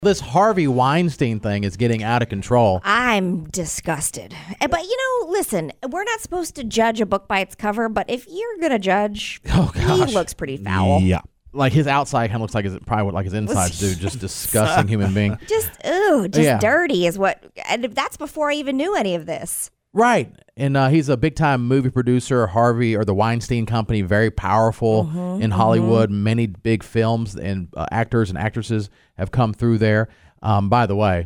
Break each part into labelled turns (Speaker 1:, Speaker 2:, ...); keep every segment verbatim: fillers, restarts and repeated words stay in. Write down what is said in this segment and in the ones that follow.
Speaker 1: This Harvey Weinstein thing is getting out of control.
Speaker 2: I'm disgusted. But, you know, listen, we're not supposed to judge a book by its cover, but if you're going to judge,
Speaker 1: oh, gosh.
Speaker 2: he looks pretty foul.
Speaker 1: Yeah. Like his outside kind of looks like his, probably what like his insides do. Just disgusting human being.
Speaker 2: Just, ooh, just
Speaker 1: Yeah.
Speaker 2: dirty is what, and that's before I even knew any of this.
Speaker 1: Right. And uh, he's a big-time movie producer, Harvey, or the Weinstein Company, very powerful
Speaker 2: Mm-hmm,
Speaker 1: in Hollywood. Mm-hmm. Many big films and uh, actors and actresses have come through there. Um, by the way.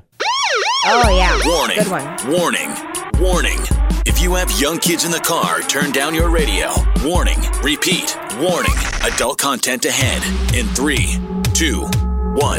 Speaker 2: Oh, yeah.
Speaker 3: Warning.
Speaker 2: Good one.
Speaker 3: Warning. Warning. If you have young kids in the car, turn down your radio. Warning. Repeat. Warning. Adult content ahead. In three, two, one.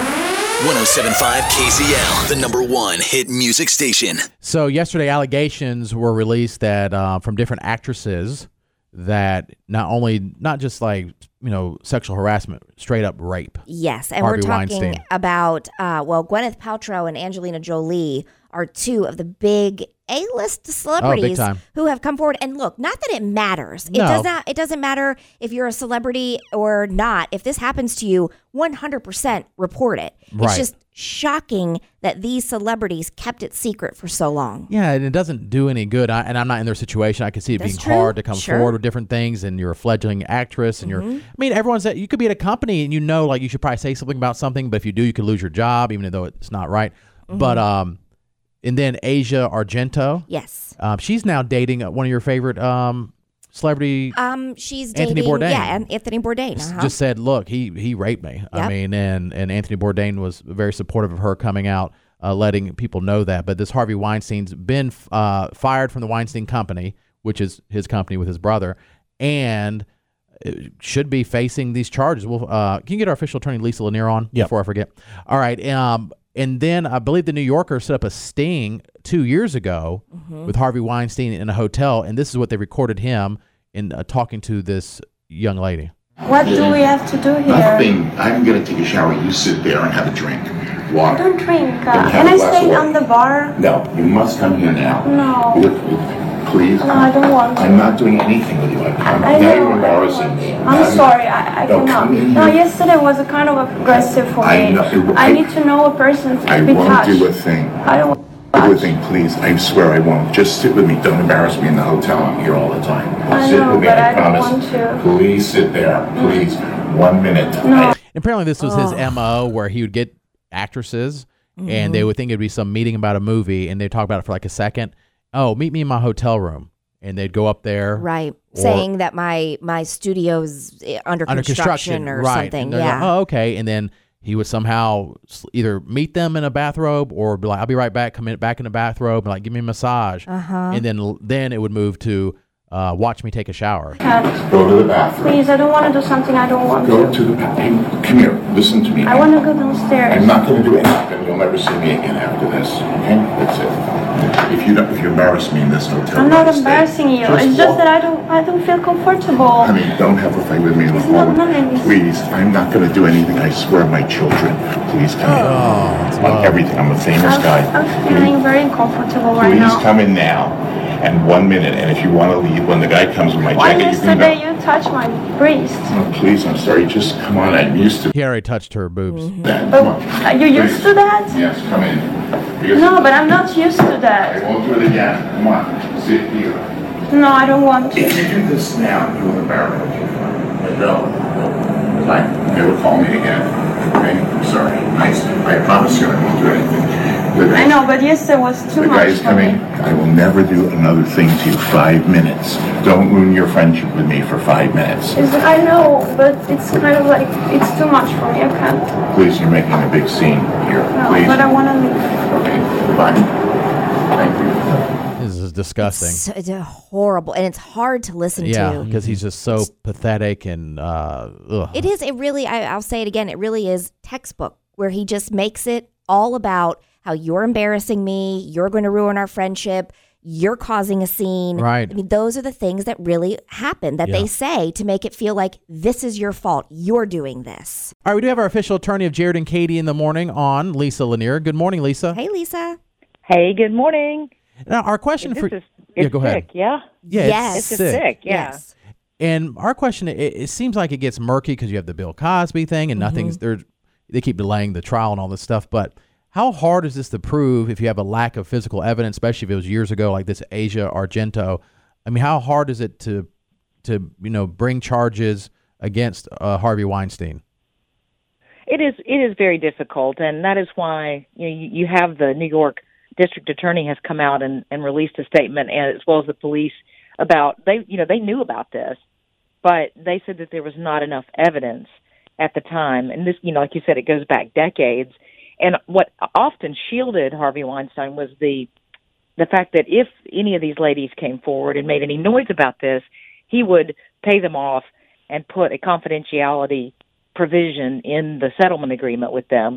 Speaker 3: one oh seven point five K Z L, the number one hit music station.
Speaker 1: So yesterday, allegations were released that uh, from different actresses that not only, not just like, you know, sexual harassment, straight up rape.
Speaker 2: Yes, and
Speaker 1: Harvey
Speaker 2: we're talking
Speaker 1: Weinstein.
Speaker 2: about, uh, well, Gwyneth Paltrow and Angelina Jolie are two of the big A-list celebrities
Speaker 1: time.
Speaker 2: who have come forward. And look, not that it matters. It
Speaker 1: No.
Speaker 2: does not. It doesn't matter if you're a celebrity or not. If this happens to you, one hundred percent report it.
Speaker 1: Right.
Speaker 2: It's just shocking that these celebrities kept it secret for so long.
Speaker 1: Yeah, and it doesn't do any good. I, and I'm not in their situation. I can see it
Speaker 2: That's
Speaker 1: being
Speaker 2: true.
Speaker 1: hard to come
Speaker 2: Sure.
Speaker 1: forward with different things, and you're a fledgling actress, and
Speaker 2: Mm-hmm.
Speaker 1: you're. I mean, everyone's at. You could be at a company, and you know, like you should probably say something about something, but if you do, you could lose your job, even though it's not right.
Speaker 2: Mm-hmm.
Speaker 1: But um, and then Asia Argento.
Speaker 2: Yes.
Speaker 1: Um, she's now dating one of your favorite um celebrity.
Speaker 2: Um, she's dating,
Speaker 1: Anthony Bourdain.
Speaker 2: Yeah, and Anthony Bourdain. Uh-huh.
Speaker 1: Just said, look, he he raped me. I
Speaker 2: Yep.
Speaker 1: mean, and and Anthony Bourdain was very supportive of her coming out, uh, letting people know that. But this Harvey Weinstein's been uh, fired from the Weinstein Company, which is his company with his brother, and should be facing these charges. Well, uh, can you get our official attorney Lisa Lanier on
Speaker 4: Yep.
Speaker 1: before I forget? All right. Um, and then I believe the New Yorker set up a sting two years ago
Speaker 2: Mm-hmm.
Speaker 1: with Harvey Weinstein in a hotel, and this is what they recorded him in uh, talking to this young lady.
Speaker 5: What do we have to do here?
Speaker 6: Nothing. I'm gonna take a shower. You sit there and have a drink.
Speaker 5: I
Speaker 6: Water.
Speaker 5: don't drink.
Speaker 6: Then
Speaker 5: Uh,
Speaker 6: have
Speaker 5: can
Speaker 6: a
Speaker 5: I
Speaker 6: glass
Speaker 5: stay
Speaker 6: of water.
Speaker 5: on the bar?
Speaker 6: No, you must come here now.
Speaker 5: No.
Speaker 6: Look, look, please.
Speaker 5: No, I don't want to.
Speaker 6: I'm not doing anything with you. I'm,
Speaker 5: I
Speaker 6: now
Speaker 5: know.
Speaker 6: you're embarrassing me.
Speaker 5: I'm
Speaker 6: Now you-
Speaker 5: sorry, I, I
Speaker 6: No,
Speaker 5: cannot.
Speaker 6: come in
Speaker 5: No,
Speaker 6: here.
Speaker 5: yesterday was a kind of aggressive for
Speaker 6: I
Speaker 5: me.
Speaker 6: know, it-
Speaker 5: I
Speaker 6: I-
Speaker 5: need to know a person to
Speaker 6: I
Speaker 5: be
Speaker 6: won't
Speaker 5: touched.
Speaker 6: do a thing.
Speaker 5: I don't want
Speaker 6: Do a
Speaker 5: touched.
Speaker 6: thing, please. I swear I won't. Just sit with me. Don't embarrass me in the hotel. I'm here all the time.
Speaker 5: I
Speaker 6: sit
Speaker 5: know,
Speaker 6: with me.
Speaker 5: but
Speaker 6: I,
Speaker 5: I don't
Speaker 6: promise.
Speaker 5: want to.
Speaker 6: Please sit there. Please. One minute.
Speaker 5: No.
Speaker 6: I-
Speaker 1: Apparently, this was his M O, where he would get actresses, and they would think it'd be some meeting about a movie, and they'd talk about it for like a second. Oh, meet me in my hotel room, and they'd go up there,
Speaker 2: Right.
Speaker 1: Or-
Speaker 2: Saying that my my studio's eh, under,
Speaker 1: under
Speaker 2: construction,
Speaker 1: construction,
Speaker 2: or
Speaker 1: right?
Speaker 2: something.
Speaker 1: And they're
Speaker 2: Yeah.
Speaker 1: like, oh, okay, and then he would somehow s- either meet them in a bathrobe or be like, "I'll be right back." Come in back in a bathrobe and like, "Give me a massage,"
Speaker 2: Uh-huh.
Speaker 1: and then then it would move to uh, watch me take a shower.
Speaker 5: Can't.
Speaker 6: Go to the bathroom.
Speaker 5: Please, I don't want to do something I don't want
Speaker 6: Go
Speaker 5: to.
Speaker 6: to the bathroom. Come here. Listen to me.
Speaker 5: I want to go downstairs.
Speaker 6: I'm not going to do anything. You'll never see me again after this. Okay? That's it. If you don't, if you embarrass me in this hotel,
Speaker 5: I'm not
Speaker 6: stay.
Speaker 5: embarrassing you.
Speaker 6: Just
Speaker 5: it's just
Speaker 6: walk.
Speaker 5: that I don't I don't feel comfortable.
Speaker 6: I mean, don't have a fight with me in the
Speaker 5: It's not
Speaker 6: hallway.
Speaker 5: nice.
Speaker 6: Please, I'm not going to do anything. I swear, my children. Please come in.
Speaker 1: Oh,
Speaker 6: On everything. I'm a famous
Speaker 5: I'm,
Speaker 6: guy.
Speaker 5: I'm feeling very uncomfortable right
Speaker 6: Please
Speaker 5: now.
Speaker 6: come in now. And one minute. And if you want to leave, when the guy comes with my
Speaker 5: Why
Speaker 6: jacket, you can
Speaker 5: yesterday
Speaker 6: go.
Speaker 5: you touched my breast?
Speaker 6: Oh, please, I'm sorry. Just come on. I'm used to
Speaker 1: He already touched her boobs.
Speaker 6: that.
Speaker 5: Oh,
Speaker 6: Come on.
Speaker 5: are you used
Speaker 6: Please.
Speaker 5: to that?
Speaker 6: Yes, come in. Because
Speaker 5: No, but I'm not used to
Speaker 6: I
Speaker 5: that.
Speaker 6: won't do it again. Come on. Sit here.
Speaker 5: No, I don't want to.
Speaker 6: If you do this now, you will embarrass me. But no, no. Like, never call me again. Okay? I'm sorry. I, I promise you I won't do anything. The guy-
Speaker 5: I know, but yesterday was too
Speaker 6: The
Speaker 5: much
Speaker 6: guy is
Speaker 5: for
Speaker 6: coming.
Speaker 5: me.
Speaker 6: I will never do another thing to you. Five minutes. Don't ruin your friendship with me for five minutes.
Speaker 5: It's, I know, but it's kind of like, it's too much for me. I can't.
Speaker 6: Please, you're making a big scene here.
Speaker 5: No,
Speaker 6: Please.
Speaker 5: but I want to leave.
Speaker 6: Okay, goodbye. Thank you.
Speaker 1: This is disgusting.
Speaker 2: So, it's uh, horrible, and it's hard to listen
Speaker 1: Yeah,
Speaker 2: to.
Speaker 1: because he's just so pathetic and uh, ugh.
Speaker 2: It is. It really. I, I'll say it again. It really is textbook, where he just makes it all about how you're embarrassing me. You're going to ruin our friendship. You're causing a scene.
Speaker 1: Right.
Speaker 2: I mean, those are the things that really happen that
Speaker 1: Yeah.
Speaker 2: they say to make it feel like this is your fault. You're doing this.
Speaker 1: All right, we do have our official attorney of Jared and Katie in the morning on, Lisa Lanier. Good morning, Lisa.
Speaker 2: Hey, Lisa.
Speaker 7: Hey, good morning.
Speaker 1: Now, our question
Speaker 7: This
Speaker 1: for
Speaker 7: is, it's
Speaker 1: yeah, go
Speaker 7: sick,
Speaker 1: ahead.
Speaker 7: yeah?
Speaker 1: Yeah,
Speaker 2: Yes.
Speaker 1: it's
Speaker 7: It's
Speaker 1: sick.
Speaker 7: just sick, yeah.
Speaker 2: Yes.
Speaker 1: And our question, it, it seems like it gets murky because you have the Bill Cosby thing, and nothing's there. they keep delaying the trial and all this stuff. But how hard is this to prove if you have a lack of physical evidence, especially if it was years ago, like this Asia Argento? I mean, how hard is it to to you know bring charges against uh, Harvey Weinstein?
Speaker 7: It is it is very difficult, and that is why you know, you, you have the New York District Attorney has come out and, and released a statement, and as well as the police, about they you know they knew about this, but they said that there was not enough evidence at the time, and this you know like you said, it goes back decades. And what often shielded Harvey Weinstein was the the fact that if any of these ladies came forward and made any noise about this, he would pay them off and put a confidentiality provision in the settlement agreement with them,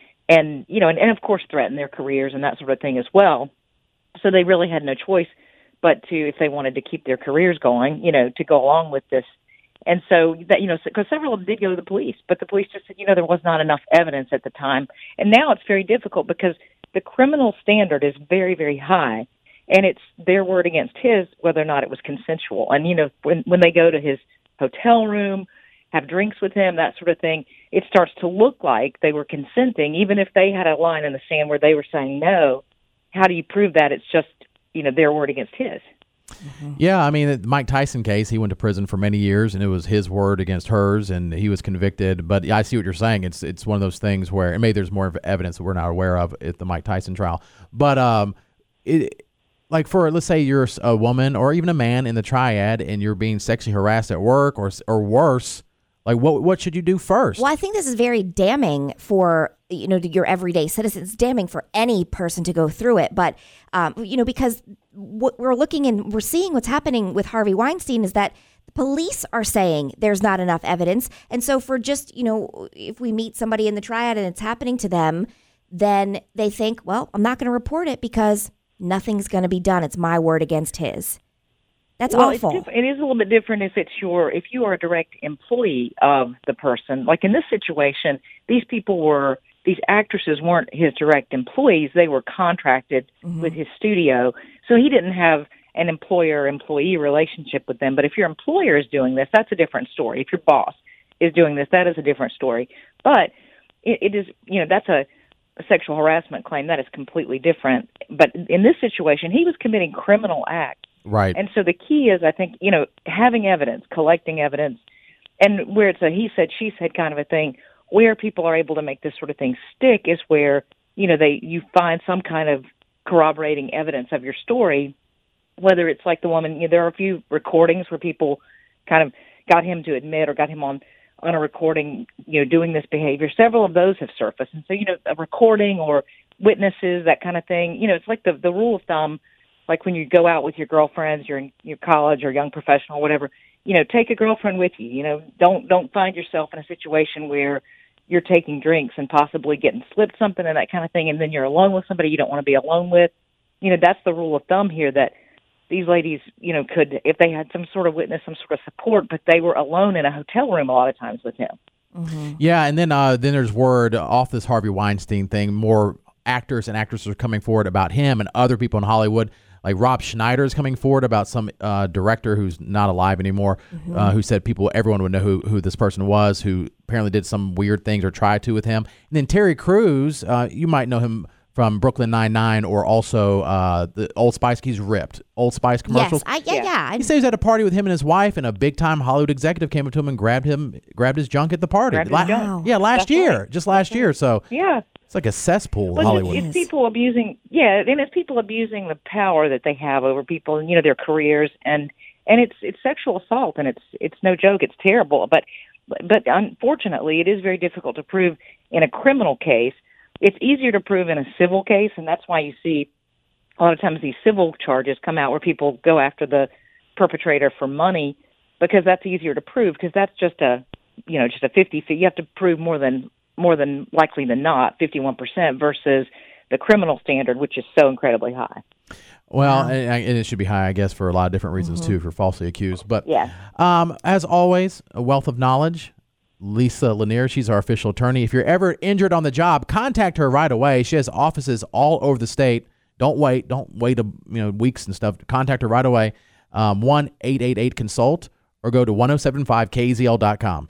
Speaker 7: and you know, and, and of course threaten their careers and that sort of thing as well. So they really had no choice but to, if they wanted to keep their careers going, you know, to go along with this. And so that, you know, because several of them did go to the police, but the police just said, you know, there was not enough evidence at the time. And now it's very difficult because the criminal standard is very, very high, and it's their word against his, whether or not it was consensual. And, you know, when when they go to his hotel room, have drinks with him, that sort of thing, it starts to look like they were consenting, even if they had a line in the sand where they were saying no. How do you prove that? It's just, you know, their word against his.
Speaker 1: Mm-hmm. Yeah, I mean, the Mike Tyson case, he went to prison for many years, and it was his word against hers, and he was convicted. But I see what you're saying. It's it's one of those things where, and maybe there's more evidence that we're not aware of at the Mike Tyson trial. But um, it. Like for, let's say you're a woman or even a man in the triad, and you're being sexually harassed at work or or worse. Like, what what should you do first?
Speaker 2: Well, I think this is very damning for, you know, your everyday citizens. It's damning for any person to go through it. But, um, you know, because what we're looking and we're seeing what's happening with Harvey Weinstein is that the police are saying there's not enough evidence. And so for just, you know, if we meet somebody in the triad and it's happening to them, then they think, well, I'm not going to report it because nothing's going to be done. It's my word against his. That's
Speaker 7: well,
Speaker 2: awful.
Speaker 7: It's it is a little bit different if it's your if you are a direct employee of the person. Like in this situation, these people were these actresses weren't his direct employees; they were contracted mm-hmm. with his studio, so he didn't have an employer-employee relationship with them. But if your employer is doing this, that's a different story. If your boss is doing this, that is a different story. But it, it is you know that's a, a sexual harassment claim that is completely different. But in this situation, he was committing criminal acts.
Speaker 1: Right.
Speaker 7: And so the key is, I think, you know, having evidence, collecting evidence, and where it's a he said, she said kind of a thing, where people are able to make this sort of thing stick is where, you know, they you find some kind of corroborating evidence of your story, whether it's like the woman, you know, there are a few recordings where people kind of got him to admit or got him on, on a recording, you know, doing this behavior. Several of those have surfaced. And so, you know, a recording or witnesses, that kind of thing, you know, it's like the, the rule of thumb. Like when you go out with your girlfriends, you're in your college or young professional, whatever, you know, take a girlfriend with you. You know, don't don't find yourself in a situation where you're taking drinks and possibly getting slipped something and that kind of thing, and then you're alone with somebody you don't want to be alone with. You know, that's the rule of thumb here, that these ladies, you know, could, if they had some sort of witness, some sort of support, but they were alone in a hotel room a lot of times with him.
Speaker 2: Mm-hmm.
Speaker 1: Yeah, and then uh, then there's word off this Harvey Weinstein thing, more actors and actresses are coming forward about him and other people in Hollywood. Like Rob Schneider is coming forward about some uh, director who's not alive anymore, mm-hmm. uh, who said people, everyone would know who, who this person was, who apparently did some weird things or tried to with him. And then Terry Crews, uh, you might know him from Brooklyn Nine-Nine or also uh, the Old Spice. He's ripped. Old Spice commercials.
Speaker 2: Yes, I, yeah, yeah.
Speaker 1: He said he was at a party with him and his wife, and a big-time Hollywood executive came up to him and grabbed him, grabbed his junk at the party.
Speaker 7: Grabbed
Speaker 1: La-
Speaker 7: his junk.
Speaker 1: Yeah, last
Speaker 7: That's
Speaker 1: year,
Speaker 7: right.
Speaker 1: just last year. So
Speaker 7: Yeah.
Speaker 1: it's like a cesspool,
Speaker 7: Well,
Speaker 1: Hollywood.
Speaker 7: It's, it's people abusing, yeah, and it's people abusing the power that they have over people and, you know, their careers, and and it's it's sexual assault, and it's it's no joke, it's terrible. But but unfortunately, it is very difficult to prove in a criminal case. It's easier to prove in a civil case, and that's why you see a lot of times these civil charges come out where people go after the perpetrator for money, because that's easier to prove, because that's just a, you know, just a fifty. You have to prove more than more than likely than not, fifty-one percent, versus the criminal standard, which is so incredibly high.
Speaker 1: Well, and, and it should be high, I guess, for a lot of different reasons, mm-hmm. too, for falsely accused. But
Speaker 7: yeah.
Speaker 1: um, as always, a wealth of knowledge. Lisa Lanier, she's our official attorney. If you're ever injured on the job, contact her right away. She has offices all over the state. Don't wait. Don't wait a, you know weeks and stuff. Contact her right away. Um, one eight eight eight consult or go to ten seventy-five K Z L dot com.